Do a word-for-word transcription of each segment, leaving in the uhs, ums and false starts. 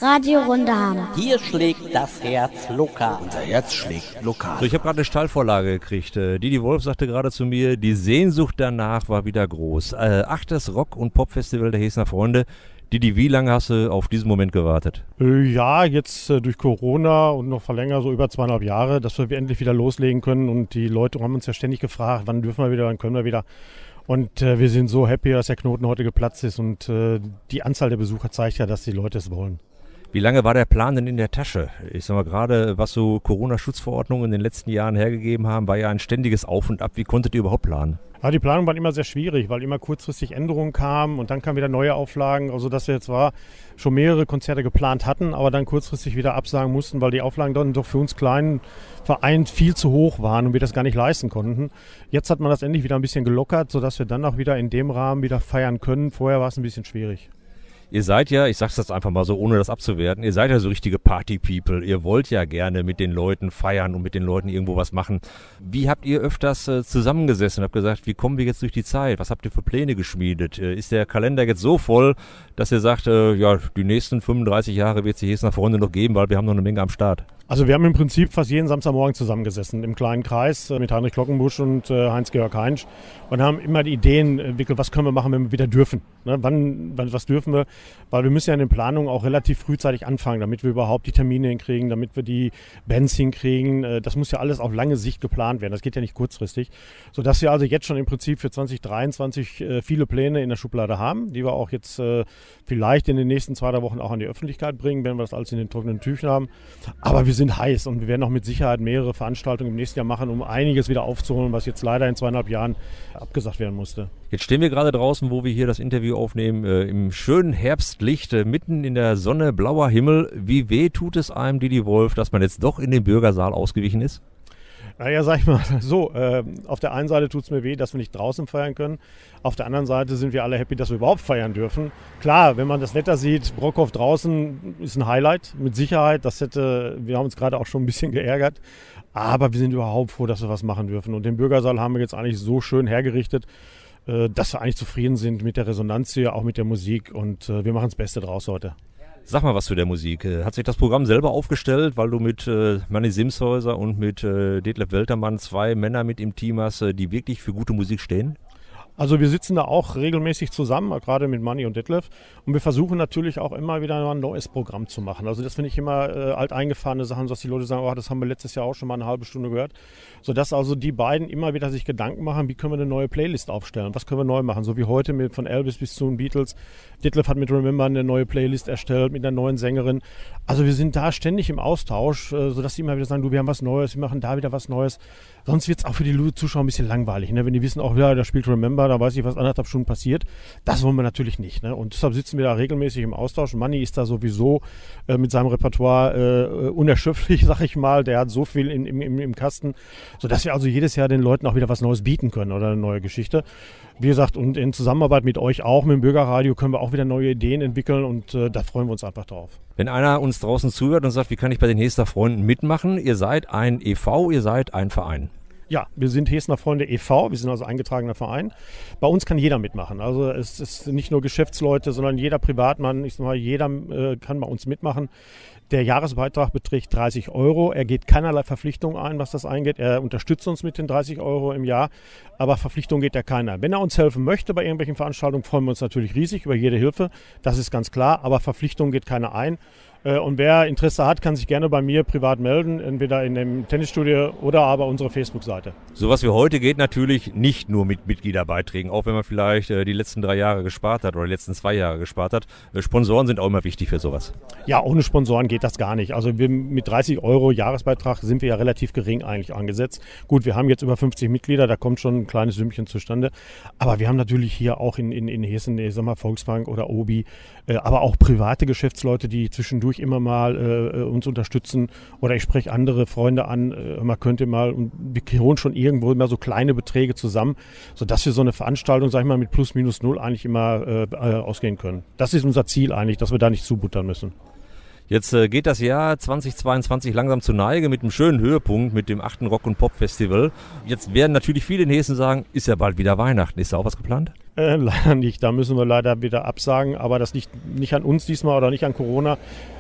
Radiorunde haben. Hier schlägt das Herz lokal. Unser Herz schlägt lokal. So, ich habe gerade eine Stallvorlage gekriegt. Didi Wolf sagte gerade zu mir, die Sehnsucht danach war wieder groß. Äh, achtes Rock- und Popfestival der Hessener Freunde. Didi, wie lange hast du auf diesen Moment gewartet? Ja, jetzt äh, durch Corona und noch verlängert, so über zweieinhalb Jahre, dass wir endlich wieder loslegen können. Und die Leute haben uns ja ständig gefragt, wann dürfen wir wieder, wann können wir wieder. Und äh, wir sind so happy, dass der Knoten heute geplatzt ist. Und äh, die Anzahl der Besucher zeigt ja, dass die Leute es wollen. Wie lange war der Plan denn in der Tasche? Ich sag mal, gerade was so Corona-Schutzverordnungen in den letzten Jahren hergegeben haben, war ja ein ständiges Auf und Ab. Wie konntet ihr überhaupt planen? Ja, die Planung war immer sehr schwierig, weil immer kurzfristig Änderungen kamen und dann kamen wieder neue Auflagen. Also dass wir zwar schon mehrere Konzerte geplant hatten, aber dann kurzfristig wieder absagen mussten, weil die Auflagen dann doch für uns kleinen Verein viel zu hoch waren und wir das gar nicht leisten konnten. Jetzt hat man das endlich wieder ein bisschen gelockert, sodass wir dann auch wieder in dem Rahmen wieder feiern können. Vorher war es ein bisschen schwierig. Ihr seid ja, ich sag's jetzt einfach mal so, ohne das abzuwerten, ihr seid ja so richtige Party-People. Ihr wollt ja gerne mit den Leuten feiern und mit den Leuten irgendwo was machen. Wie habt ihr öfters äh, zusammengesessen und habt gesagt, wie kommen wir jetzt durch die Zeit? Was habt ihr für Pläne geschmiedet? Äh, ist der Kalender jetzt so voll, dass ihr sagt, äh, ja, die nächsten fünfunddreißig Jahre wird es die Hessener Freunde noch geben, weil wir haben noch eine Menge am Start? Also wir haben im Prinzip fast jeden Samstagmorgen zusammengesessen, im kleinen Kreis mit Heinrich Glockenbusch und äh, Heinz-Georg Heinsch und haben immer die Ideen entwickelt, was können wir machen, wenn wir wieder dürfen. Ne? Wann, wann, was dürfen wir? Weil wir müssen ja in den Planungen auch relativ frühzeitig anfangen, damit wir überhaupt die Termine hinkriegen, damit wir die Bands hinkriegen. Äh, das muss ja alles auf lange Sicht geplant werden, das geht ja nicht kurzfristig. Sodass wir also jetzt schon im Prinzip für zwanzig dreiundzwanzig äh, viele Pläne in der Schublade haben, die wir auch jetzt äh, vielleicht in den nächsten zwei, drei Wochen auch an die Öffentlichkeit bringen, wenn wir das alles in den trockenen Tüchern haben. Aber wir sind heiß und wir werden auch mit Sicherheit mehrere Veranstaltungen im nächsten Jahr machen, um einiges wieder aufzuholen, was jetzt leider in zweieinhalb Jahren abgesagt werden musste. Jetzt stehen wir gerade draußen, wo wir hier das Interview aufnehmen, äh, im schönen Herbstlicht, äh, mitten in der Sonne, blauer Himmel. Wie weh tut es einem, Didi Wolf, dass man jetzt doch in den Bürgersaal ausgewichen ist? Naja, sag ich mal so, äh, auf der einen Seite tut es mir weh, dass wir nicht draußen feiern können. Auf der anderen Seite sind wir alle happy, dass wir überhaupt feiern dürfen. Klar, wenn man das Wetter sieht, Brockhoff draußen ist ein Highlight, mit Sicherheit. Das hätte, wir haben uns gerade auch schon ein bisschen geärgert. Aber wir sind überhaupt froh, dass wir was machen dürfen. Und den Bürgersaal haben wir jetzt eigentlich so schön hergerichtet, äh, dass wir eigentlich zufrieden sind mit der Resonanz hier, auch mit der Musik. Und äh, wir machen das Beste draus heute. Sag mal was zu der Musik. Hat sich das Programm selber aufgestellt, weil du mit äh, Manni Simshäuser und mit äh, Detlef Weltermann zwei Männer mit im Team hast, die wirklich für gute Musik stehen? Also wir sitzen da auch regelmäßig zusammen, gerade mit Manni und Detlef. Und wir versuchen natürlich auch immer wieder ein neues Programm zu machen. Also das finde ich immer äh, alteingefahrene Sachen, dass die Leute sagen, oh, das haben wir letztes Jahr auch schon mal eine halbe Stunde gehört. Sodass also die beiden immer wieder sich Gedanken machen, wie können wir eine neue Playlist aufstellen, was können wir neu machen. So wie heute mit von Elvis bis zu den Beatles. Detlef hat mit Remember eine neue Playlist erstellt mit einer neuen Sängerin. Also wir sind da ständig im Austausch, äh, sodass die immer wieder sagen, du, wir haben was Neues, wir machen da wieder was Neues. Sonst wird es auch für die Zuschauer ein bisschen langweilig, ne? Wenn die wissen, auch ja, da spielt Remember, da weiß ich, was anderthalb Stunden passiert. Das wollen wir natürlich nicht. Ne? Und deshalb sitzen wir da regelmäßig im Austausch. Manni ist da sowieso äh, mit seinem Repertoire äh, unerschöpflich, sag ich mal. Der hat so viel in, im, im, im Kasten, sodass wir also jedes Jahr den Leuten auch wieder was Neues bieten können oder eine neue Geschichte. Wie gesagt, und in Zusammenarbeit mit euch auch, mit dem Bürgerradio, können wir auch wieder neue Ideen entwickeln und äh, da freuen wir uns einfach drauf. Wenn einer uns draußen zuhört und sagt, wie kann ich bei den Hessener Freunden mitmachen? Ihr seid ein E V, ihr seid ein Verein. Ja, wir sind Hessener Freunde e V, wir sind also eingetragener Verein. Bei uns kann jeder mitmachen. Also es ist nicht nur Geschäftsleute, sondern jeder Privatmann, ich sag mal, jeder äh, kann bei uns mitmachen. Der Jahresbeitrag beträgt dreißig Euro. Er geht keinerlei Verpflichtung ein, was das eingeht. Er unterstützt uns mit den dreißig Euro im Jahr, aber Verpflichtung geht ja keiner. Wenn er uns helfen möchte bei irgendwelchen Veranstaltungen, freuen wir uns natürlich riesig über jede Hilfe. Das ist ganz klar, aber Verpflichtung geht keiner ein. Und wer Interesse hat, kann sich gerne bei mir privat melden, entweder in dem Tennisstudio oder aber unsere Facebook-Seite. Sowas wie heute geht natürlich nicht nur mit Mitgliederbeiträgen, auch wenn man vielleicht äh, die letzten drei Jahre gespart hat oder die letzten zwei Jahre gespart hat. Äh, Sponsoren sind auch immer wichtig für sowas. Ja, ohne Sponsoren geht das gar nicht. Also wir, mit dreißig Euro Jahresbeitrag sind wir ja relativ gering eigentlich angesetzt. Gut, wir haben jetzt über fünfzig Mitglieder, da kommt schon ein kleines Sümmchen zustande. Aber wir haben natürlich hier auch in, in, in Hessen, ich sag mal Volksbank oder Obi, äh, aber auch private Geschäftsleute, die zwischendurch immer mal äh, uns unterstützen, oder ich spreche andere Freunde an, äh, man könnte mal, und wir holen schon irgendwo immer so kleine Beträge zusammen, sodass wir so eine Veranstaltung, sag ich mal, mit plus minus null eigentlich immer äh, äh, ausgehen können. Das ist unser Ziel eigentlich, dass wir da nicht zubuttern müssen. Jetzt äh, geht das Jahr zweitausendzweiundzwanzig langsam zur Neige mit einem schönen Höhepunkt, mit dem achten Rock- und Pop-Festival. Jetzt werden natürlich viele in Hessen sagen, ist ja bald wieder Weihnachten. Ist da auch was geplant? Äh, leider nicht. Da müssen wir leider wieder absagen. Aber das liegt nicht an uns diesmal oder nicht an Corona.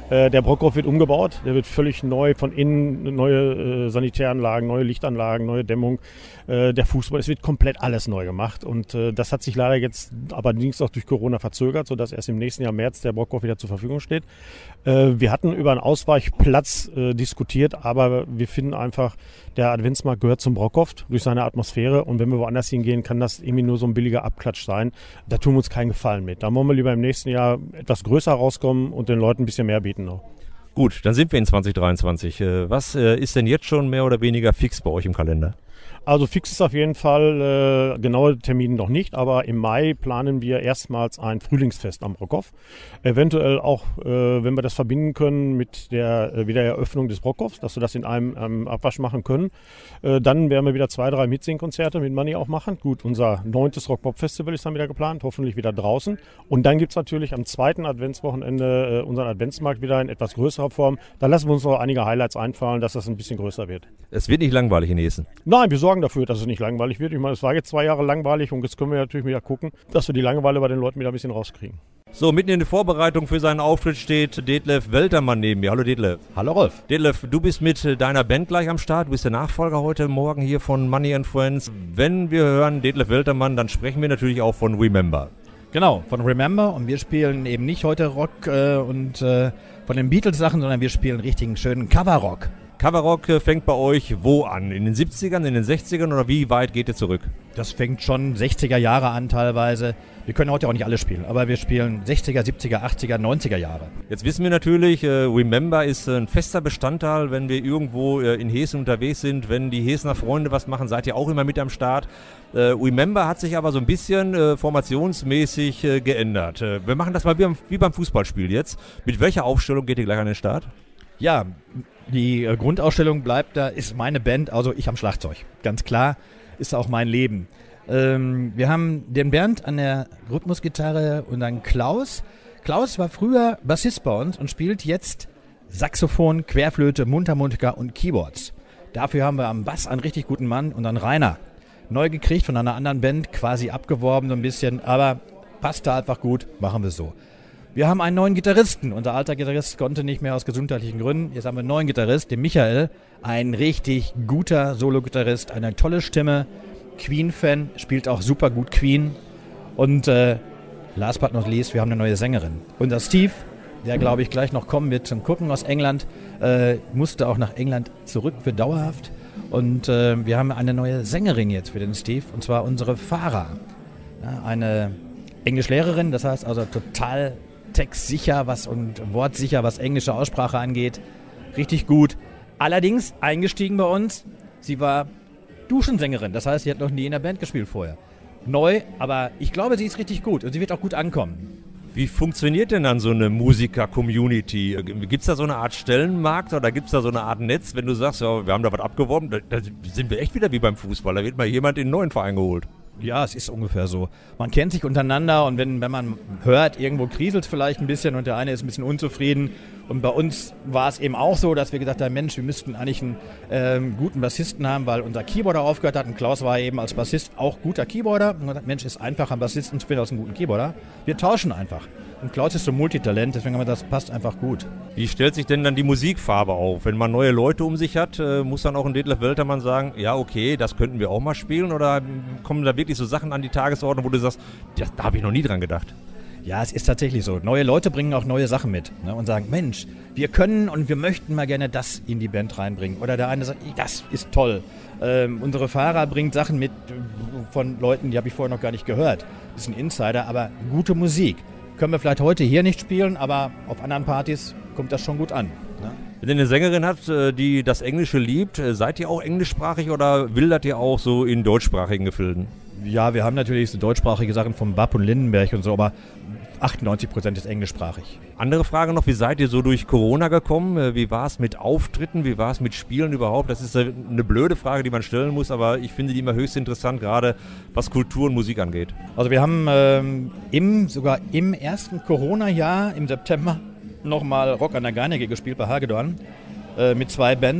Äh, der Brockhof wird umgebaut, der wird völlig neu von innen, neue äh, Sanitäranlagen, neue Lichtanlagen, neue Dämmung. Äh, der Fußball, es wird komplett alles neu gemacht und äh, das hat sich leider jetzt allerdings auch durch Corona verzögert, sodass erst im nächsten Jahr März der Brockhof wieder zur Verfügung steht. Äh, wir hatten über einen Ausweichplatz äh, diskutiert, aber wir finden einfach, der Adventsmarkt gehört zum Brockhof durch seine Atmosphäre und wenn wir woanders hingehen, kann das irgendwie nur so ein billiger Abklatsch sein. Da tun wir uns keinen Gefallen mit. Da wollen wir lieber im nächsten Jahr etwas größer rauskommen und den Leuten ein bisschen mehr bieten noch. Gut, dann sind wir in zwanzig dreiundzwanzig. Was ist denn jetzt schon mehr oder weniger fix bei euch im Kalender? Also fix ist auf jeden Fall, äh, genaue Termine noch nicht, aber im Mai planen wir erstmals ein Frühlingsfest am Brockhof. Eventuell auch, äh, wenn wir das verbinden können mit der äh, Wiedereröffnung des Brockhofs, dass wir das in einem ähm, Abwasch machen können. Äh, dann werden wir wieder zwei, drei Mitsingkonzerte mit Manni auch machen. Gut, unser neuntes Rock-Pop-Festival ist dann wieder geplant, hoffentlich wieder draußen. Und dann gibt es natürlich am zweiten Adventswochenende äh, unseren Adventsmarkt wieder in etwas größerer Form. Da lassen wir uns noch einige Highlights einfallen, dass das ein bisschen größer wird. Es wird nicht langweilig in Essen. Nein, wir sorgen dafür, dass es nicht langweilig wird. Ich meine, es war jetzt zwei Jahre langweilig und jetzt können wir natürlich wieder gucken, dass wir die Langeweile bei den Leuten wieder ein bisschen rauskriegen. So, mitten in der Vorbereitung für seinen Auftritt steht Detlef Weltermann neben mir. Hallo Detlef. Hallo Rolf. Detlef, du bist mit deiner Band gleich am Start. Du bist der Nachfolger heute Morgen hier von Money and Friends. Wenn wir hören Detlef Weltermann, dann sprechen wir natürlich auch von Remember. Genau, von Remember, und wir spielen eben nicht heute Rock äh, und äh, von den Beatles-Sachen, sondern wir spielen richtigen schönen Cover-Rock. Coverrock fängt bei euch wo an? In den siebzigern, in den sechzigern oder wie weit geht ihr zurück? Das fängt schon sechziger Jahre an teilweise. Wir können heute auch nicht alle spielen, aber wir spielen sechziger, siebziger, achtziger, neunziger Jahre. Jetzt wissen wir natürlich, äh, Remember ist ein fester Bestandteil, wenn wir irgendwo äh, in Hessen unterwegs sind, wenn die Hessener Freunde was machen, seid ihr auch immer mit am Start. Äh, Remember hat sich aber so ein bisschen äh, formationsmäßig äh, geändert. Äh, wir machen das mal wie beim, wie beim Fußballspiel jetzt. Mit welcher Aufstellung geht ihr gleich an den Start? Ja, die äh, Grundausstellung bleibt da, ist meine Band, also ich am Schlagzeug. Ganz klar, ist auch mein Leben. Ähm, wir haben den Bernd an der Rhythmusgitarre und dann Klaus. Klaus war früher Bassist bei uns und spielt jetzt Saxophon, Querflöte, Mundharmonika und Keyboards. Dafür haben wir am Bass einen richtig guten Mann und dann Rainer. Neu gekriegt von einer anderen Band, quasi abgeworben so ein bisschen, aber passte einfach gut, machen wir so. Wir haben einen neuen Gitarristen. Unser alter Gitarrist konnte nicht mehr aus gesundheitlichen Gründen. Jetzt haben wir einen neuen Gitarrist, den Michael. Ein richtig guter Solo-Gitarrist, eine tolle Stimme. Queen-Fan, spielt auch super gut Queen. Und äh, last but not least, wir haben eine neue Sängerin. Unser Steve, der glaube ich gleich noch kommen wird zum Gucken aus England, äh, musste auch nach England zurück für dauerhaft. Und äh, wir haben eine neue Sängerin jetzt für den Steve, und zwar unsere Farah. Ja, eine Englischlehrerin, das heißt also total textsicher was und wortsicher, was englische Aussprache angeht. Richtig gut. Allerdings eingestiegen bei uns, sie war Duschensängerin. Das heißt, sie hat noch nie in der Band gespielt vorher. Neu, aber ich glaube, sie ist richtig gut und sie wird auch gut ankommen. Wie funktioniert denn dann so eine Musiker-Community? Gibt es da so eine Art Stellenmarkt oder gibt es da so eine Art Netz, wenn du sagst, ja, wir haben da was abgeworben, da, da sind wir echt wieder wie beim Fußball, da wird mal jemand in einen neuen Verein geholt. Ja, es ist ungefähr so. Man kennt sich untereinander und wenn, wenn man hört, irgendwo kriselt es vielleicht ein bisschen und der eine ist ein bisschen unzufrieden. Und bei uns war es eben auch so, dass wir gesagt haben, Mensch, wir müssten eigentlich einen ähm, guten Bassisten haben, weil unser Keyboarder aufgehört hat. Und Klaus war eben als Bassist auch guter Keyboarder. Und gesagt, Mensch, ist einfacher, einen Bassisten zu finden als einen guten Keyboarder. Wir tauschen einfach. Und Klaus ist so Multitalent, deswegen haben wir das passt einfach gut. Wie stellt sich denn dann die Musikfarbe auf? Wenn man neue Leute um sich hat, äh, muss dann auch ein Detlef Weltermann sagen, ja okay, das könnten wir auch mal spielen? Oder kommen da wirklich so Sachen an die Tagesordnung, wo du sagst, das, da habe ich noch nie dran gedacht? Ja, es ist tatsächlich so. Neue Leute bringen auch neue Sachen mit, ne, und sagen, Mensch, wir können und wir möchten mal gerne das in die Band reinbringen. Oder der eine sagt, das ist toll. Ähm, unsere Fahrer bringen Sachen mit von Leuten, die habe ich vorher noch gar nicht gehört. Das ist ein Insider, aber gute Musik. Können wir vielleicht heute hier nicht spielen, aber auf anderen Partys kommt das schon gut an. Ne? Wenn ihr eine Sängerin habt, die das Englische liebt, seid ihr auch englischsprachig oder wildert ihr auch so in deutschsprachigen Gefilden? Ja, wir haben natürlich so deutschsprachige Sachen vom Bab und Lindenberg und so, aber achtundneunzig Prozent ist englischsprachig. Andere Frage noch, wie seid ihr so durch Corona gekommen? Wie war es mit Auftritten? Wie war es mit Spielen überhaupt? Das ist eine blöde Frage, die man stellen muss, aber ich finde die immer höchst interessant, gerade was Kultur und Musik angeht. Also wir haben ähm, im, sogar im ersten Corona-Jahr, im September, nochmal Rock an der Garnecke gespielt bei Hagedorn äh, mit zwei Bands.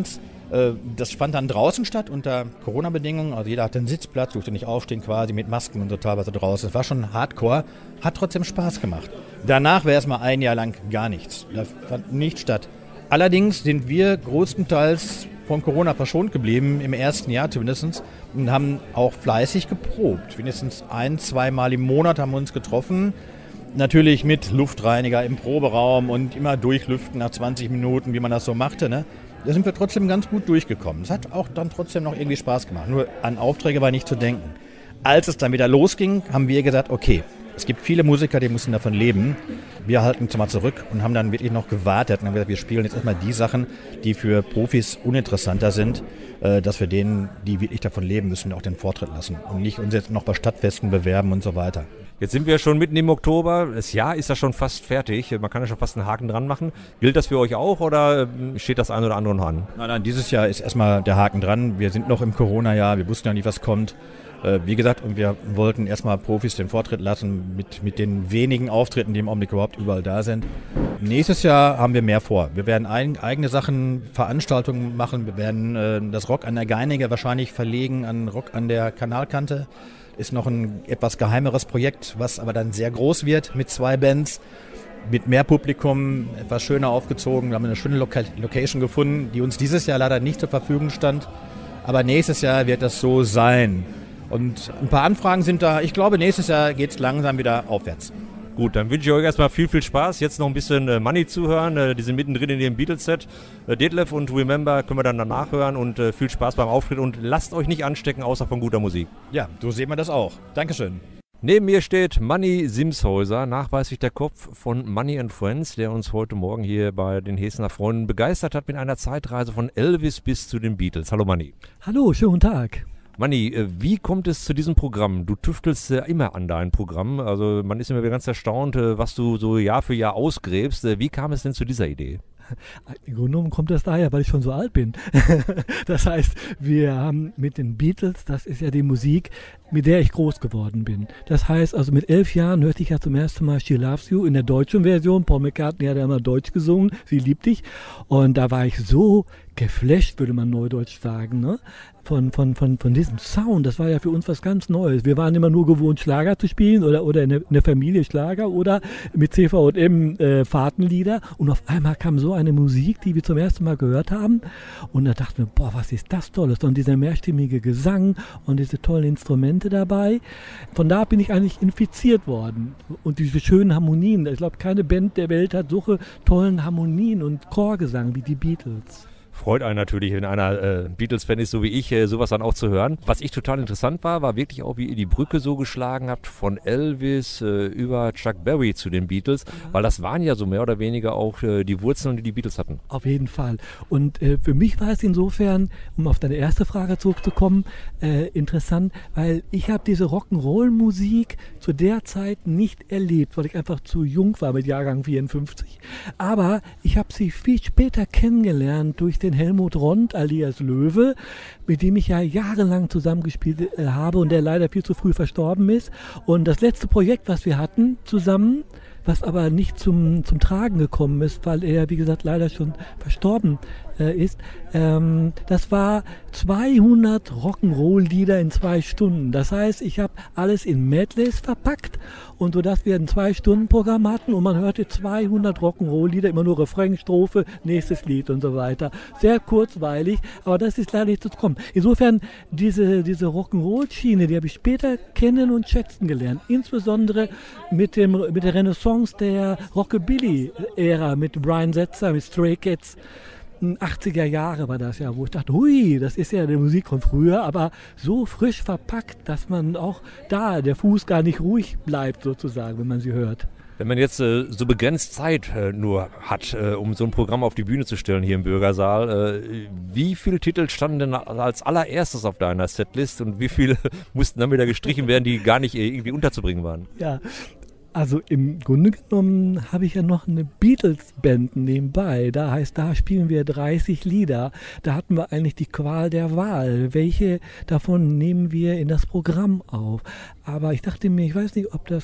Das fand dann draußen statt unter Corona-Bedingungen. Also jeder hatte einen Sitzplatz, durfte nicht aufstehen quasi mit Masken und so teilweise draußen. Das war schon hardcore, hat trotzdem Spaß gemacht. Danach wäre erstmal ein Jahr lang gar nichts. Da fand nichts statt. Allerdings sind wir größtenteils von Corona verschont geblieben, im ersten Jahr zumindest, und haben auch fleißig geprobt. Mindestens ein, zweimal im Monat haben wir uns getroffen. Natürlich mit Luftreiniger im Proberaum und immer durchlüften nach zwanzig Minuten, wie man das so machte, ne? Da sind wir trotzdem ganz gut durchgekommen. Es hat auch dann trotzdem noch irgendwie Spaß gemacht. Nur an Aufträge war nicht zu denken. Als es dann wieder losging, haben wir gesagt, okay, es gibt viele Musiker, die müssen davon leben. Wir halten uns mal zurück und haben dann wirklich noch gewartet und haben gesagt, wir spielen jetzt erstmal die Sachen, die für Profis uninteressanter sind, äh, dass wir denen, die wirklich davon leben müssen, auch den Vortritt lassen und nicht uns jetzt noch bei Stadtfesten bewerben und so weiter. Jetzt sind wir schon mitten im Oktober. Das Jahr ist ja schon fast fertig. Man kann ja schon fast einen Haken dran machen. Gilt das für euch auch oder steht das ein oder andere noch an? Nein, nein, dieses Jahr ist erstmal der Haken dran. Wir sind noch im Corona-Jahr. Wir wussten ja nicht, was kommt. Äh, wie gesagt, und wir wollten erstmal Profis den Vortritt lassen mit, mit den wenigen Auftritten, die im Augenblick überhaupt überall da sind. Nächstes Jahr haben wir mehr vor. Wir werden ein, eigene Sachen, Veranstaltungen machen. Wir werden äh, das Rock an der Geinige wahrscheinlich verlegen an Rock an der Kanalkante. Ist noch ein etwas geheimeres Projekt, was aber dann sehr groß wird mit zwei Bands, mit mehr Publikum, etwas schöner aufgezogen. Wir haben eine schöne Loca- Location gefunden, die uns dieses Jahr leider nicht zur Verfügung stand. Aber nächstes Jahr wird das so sein. Und ein paar Anfragen sind da. Ich glaube, nächstes Jahr geht es langsam wieder aufwärts. Gut, dann wünsche ich euch erstmal viel, viel Spaß. Jetzt noch ein bisschen äh, Money zuhören. Äh, die sind mittendrin in dem Beatles-Set. Äh, Detlef und Remember können wir dann danach hören und äh, viel Spaß beim Auftritt und lasst euch nicht anstecken, außer von guter Musik. Ja, so sehen wir das auch. Dankeschön. Neben mir steht Manni Simshäuser, nachweislich der Kopf von Money and Friends, der uns heute Morgen hier bei den Hessener Freunden begeistert hat mit einer Zeitreise von Elvis bis zu den Beatles. Hallo Manni. Hallo, schönen Tag. Manni, wie kommt es zu diesem Programm? Du tüftelst ja immer an dein Programm. Also man ist immer wieder ganz erstaunt, was du so Jahr für Jahr ausgräbst. Wie kam es denn zu dieser Idee? Im Grunde genommen kommt das daher, weil ich schon so alt bin. Das heißt, wir haben mit den Beatles, das ist ja die Musik, mit der ich groß geworden bin. Das heißt, also mit elf Jahren hörte ich ja zum ersten Mal She Loves You in der deutschen Version. Paul McCartney hat ja immer Deutsch gesungen, sie liebt dich. Und da war ich so geflasht, würde man neudeutsch sagen, ne? Von, von, von, von diesem Sound. Das war ja für uns was ganz Neues. Wir waren immer nur gewohnt, Schlager zu spielen oder, oder in, der, in der Familie Schlager oder mit C V und M äh, Fahrtenlieder. Und auf einmal kam so eine Musik, die wir zum ersten Mal gehört haben. Und da dachten wir, boah, was ist das Tolles? Und dieser mehrstimmige Gesang und diese tollen Instrumente dabei. Von da bin ich eigentlich infiziert worden. Und diese schönen Harmonien. Ich glaube, keine Band der Welt hat solche tollen Harmonien und Chorgesang wie die Beatles. Freut einen natürlich, wenn einer äh, Beatles-Fan ist, so wie ich, äh, sowas dann auch zu hören. Was ich total interessant war, war wirklich auch, wie ihr die Brücke so geschlagen habt von Elvis äh, über Chuck Berry zu den Beatles, ja. Weil das waren ja so mehr oder weniger auch äh, die Wurzeln, die die Beatles hatten. Auf jeden Fall. Und äh, für mich war es insofern, um auf deine erste Frage zurückzukommen, äh, interessant, weil ich habe diese Rock'n'Roll-Musik zu der Zeit nicht erlebt, weil ich einfach zu jung war mit Jahrgang vierundfünfzig. Aber ich habe sie viel später kennengelernt durch den Helmut Rond alias Löwe, mit dem ich ja jahrelang zusammengespielt äh, habe und der leider viel zu früh verstorben ist. Und das letzte Projekt, was wir hatten zusammen, was aber nicht zum, zum Tragen gekommen ist, weil er, wie gesagt, leider schon verstorben äh, ist, ähm, das war zweihundert Rock'n'Roll-Lieder in zwei Stunden. Das heißt, ich habe alles in Medleys verpackt und so, dass wir ein Zwei-Stunden-Programm hatten und man hörte zweihundert Rock'n'Roll-Lieder, immer nur Refrain, Strophe, nächstes Lied und so weiter. Sehr kurzweilig, aber das ist leider nicht zu kommen. Insofern, diese, diese Rock'n'Roll-Schiene, die habe ich später kennen und schätzen gelernt. Insbesondere mit, dem, mit der Renaissance der Rockabilly-Ära, mit Brian Setzer, mit Stray Cats. achtziger Jahre war das ja, wo ich dachte, hui, das ist ja die Musik von früher, aber so frisch verpackt, dass man auch da, der Fuß gar nicht ruhig bleibt sozusagen, wenn man sie hört. Wenn man jetzt äh, so begrenzt Zeit äh, nur hat, äh, um so ein Programm auf die Bühne zu stellen hier im Bürgersaal, äh, wie viele Titel standen denn als allererstes auf deiner Setlist und wie viele mussten dann wieder gestrichen werden, die gar nicht äh, irgendwie unterzubringen waren? Ja, also im Grunde genommen habe ich ja noch eine Beatles-Band nebenbei. Da heißt, da spielen wir dreißig Lieder. Da hatten wir eigentlich die Qual der Wahl. Welche davon nehmen wir in das Programm auf? Aber ich dachte mir, ich weiß nicht, ob das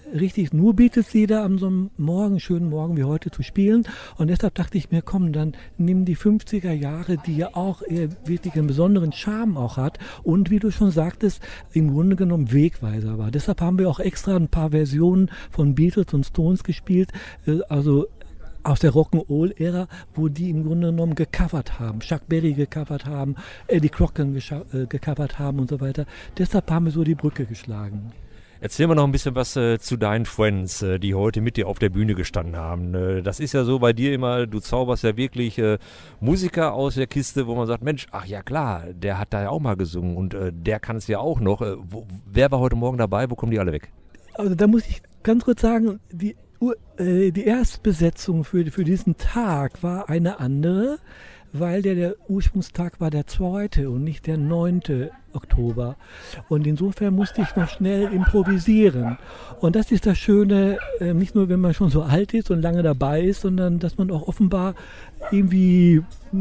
richtig nur Beatles-Lieder an so einem Morgen, schönen Morgen wie heute zu spielen. Und deshalb dachte ich mir, komm, dann nimm die fünfziger Jahre, die ja auch äh, wirklich einen besonderen Charme auch hat und wie du schon sagtest, im Grunde genommen Wegweiser war. Deshalb haben wir auch extra ein paar Versionen von Beatles und Stones gespielt, äh, also aus der Rock'n'Roll-Ära, wo die im Grunde genommen gecovert haben, Chuck Berry gecovert haben, Eddie Crocker äh, gecovert haben und so weiter. Deshalb haben wir so die Brücke geschlagen. Erzähl mal noch ein bisschen was äh, zu deinen Friends, äh, die heute mit dir auf der Bühne gestanden haben. Äh, das ist ja so bei dir immer, du zauberst ja wirklich äh, Musiker aus der Kiste, wo man sagt, Mensch, ach ja klar, der hat da ja auch mal gesungen und äh, der kann es ja auch noch. Äh, wo, wer war heute Morgen dabei? Wo kommen die alle weg? Also da muss ich ganz kurz sagen, die Die Erstbesetzung für, für diesen Tag war eine andere, weil der, der Ursprungstag war der zweite und nicht der neunte Oktober. Und insofern musste ich noch schnell improvisieren. Und das ist das Schöne, äh, nicht nur wenn man schon so alt ist und lange dabei ist, sondern dass man auch offenbar irgendwie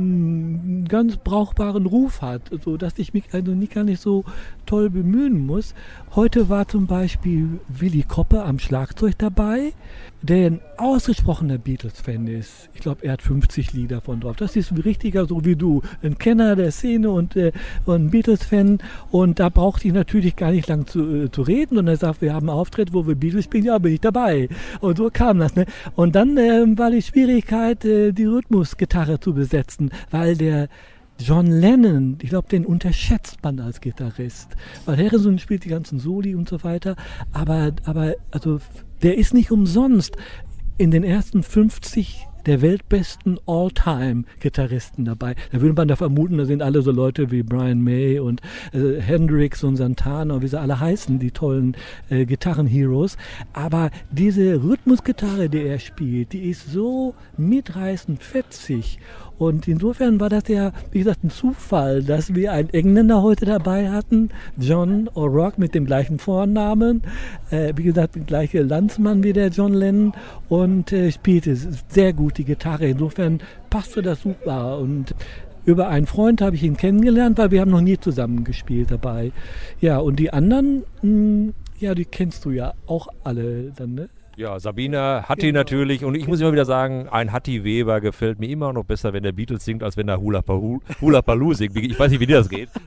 einen ganz brauchbaren Ruf hat, so dass ich mich also nicht gar nicht so toll bemühen muss. Heute war zum Beispiel Willy Koppe am Schlagzeug dabei, der ein ausgesprochener Beatles-Fan ist. Ich glaube, er hat fünfzig Lieder von drauf. Das ist ein richtiger, so wie du, ein Kenner der Szene und, äh, und ein Beatles-Fan. Und da brauchte ich natürlich gar nicht lang zu, äh, zu reden. Und er sagt, wir haben einen Auftritt, wo wir Beatles spielen, ja, bin ich dabei. Und so kam das. Ne? Und dann äh, war die Schwierigkeit, äh, die Rhythmusgitarre zu besetzen, weil der John Lennon, ich glaube, den unterschätzt man als Gitarrist, weil Harrison spielt die ganzen Soli und so weiter, aber, aber also der ist nicht umsonst in den ersten fünfzig der weltbesten All-Time-Gitarristen dabei. Da würde man da vermuten, da sind alle so Leute wie Brian May und äh, Hendrix und Santana, wie sie alle heißen, die tollen äh, Gitarren-Heroes. Aber diese Rhythmusgitarre, die er spielt, die ist so mitreißend fetzig. Und insofern war das ja, wie gesagt, ein Zufall, dass wir einen Engländer heute dabei hatten, John O'Rourke mit dem gleichen Vornamen, äh, wie gesagt, der gleiche Landsmann wie der John Lennon und äh, spielte sehr gut die Gitarre. Insofern passte das super und über einen Freund habe ich ihn kennengelernt, weil wir haben noch nie zusammen gespielt dabei. Ja, und die anderen, mh, ja, die kennst du ja auch alle dann, ne? Ja, Sabina, Hatti Genau. natürlich. Und ich muss immer wieder sagen, ein Hatti Weber gefällt mir immer noch besser, wenn der Beatles singt, als wenn der Hula Paloo, Hula Paloo singt. Ich weiß nicht, wie dir das geht.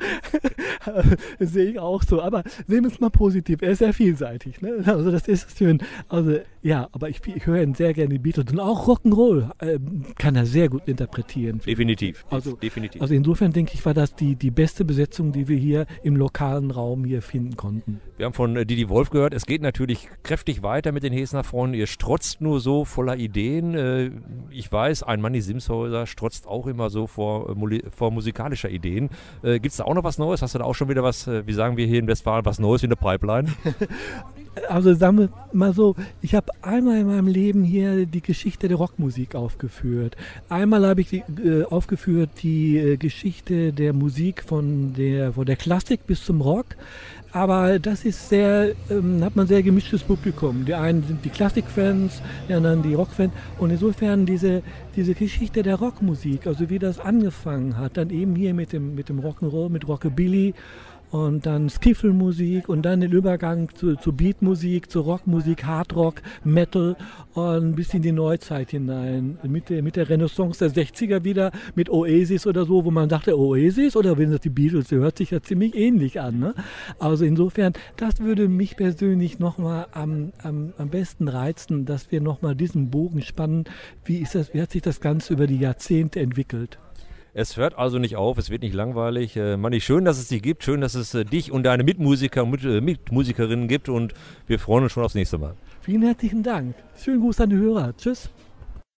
Das sehe ich auch so. Aber sehen wir es mal positiv. Er ist sehr vielseitig. Ne? Also das ist schön. Also ja, aber ich, ich höre ihn sehr gerne die Beatles. Und auch Rock'n'Roll äh, kann er sehr gut interpretieren. Definitiv. Also, Definitiv. also insofern denke ich, war das die, die beste Besetzung, die wir hier im lokalen Raum hier finden konnten. Wir haben von äh, Didi Wolf gehört, es geht natürlich kräftig weiter mit den Hesener Freunden. Ihr strotzt nur so voller Ideen. Äh, ich weiß, ein Manni Simshäuser strotzt auch immer so vor, äh, muli- vor musikalischer Ideen. Äh, Gibt es da auch noch was Neues? Hast du da auch schon wieder was, äh, wie sagen wir hier in Westfalen, was Neues in der Pipeline? Also sagen wir mal so, ich habe einmal in meinem Leben hier die Geschichte der Rockmusik aufgeführt. Einmal habe ich die, äh, aufgeführt die äh, Geschichte der Musik von der, von der Klassik bis zum Rock. Aber das ist sehr, ähm, hat man sehr gemischtes Publikum. Die einen sind die Klassikfans, die anderen die Rockfans. Und insofern diese, diese Geschichte der Rockmusik, also wie das angefangen hat, dann eben hier mit dem, mit dem Rock'n'Roll, mit Rockabilly und dann Skiffle-Musik und dann den Übergang zu, zu Beatmusik, zu Rockmusik, Hardrock, Metal und bis in die Neuzeit hinein. Mit der, mit der Renaissance der sechziger wieder, mit Oasis oder so, wo man dachte, Oasis oder wenn das die Beatles, der hört sich ja ziemlich ähnlich an. Ne? Also insofern, das würde mich persönlich nochmal am, am, am besten reizen, dass wir nochmal diesen Bogen spannen. Wie ist das, wie hat sich das Ganze über die Jahrzehnte entwickelt? Es hört also nicht auf, es wird nicht langweilig. Äh, Manni, schön, dass es dich gibt, schön, dass es äh, dich und deine Mitmusiker und Mit, äh, Mitmusikerinnen gibt und wir freuen uns schon aufs nächste Mal. Vielen herzlichen Dank. Schönen Gruß an die Hörer. Tschüss.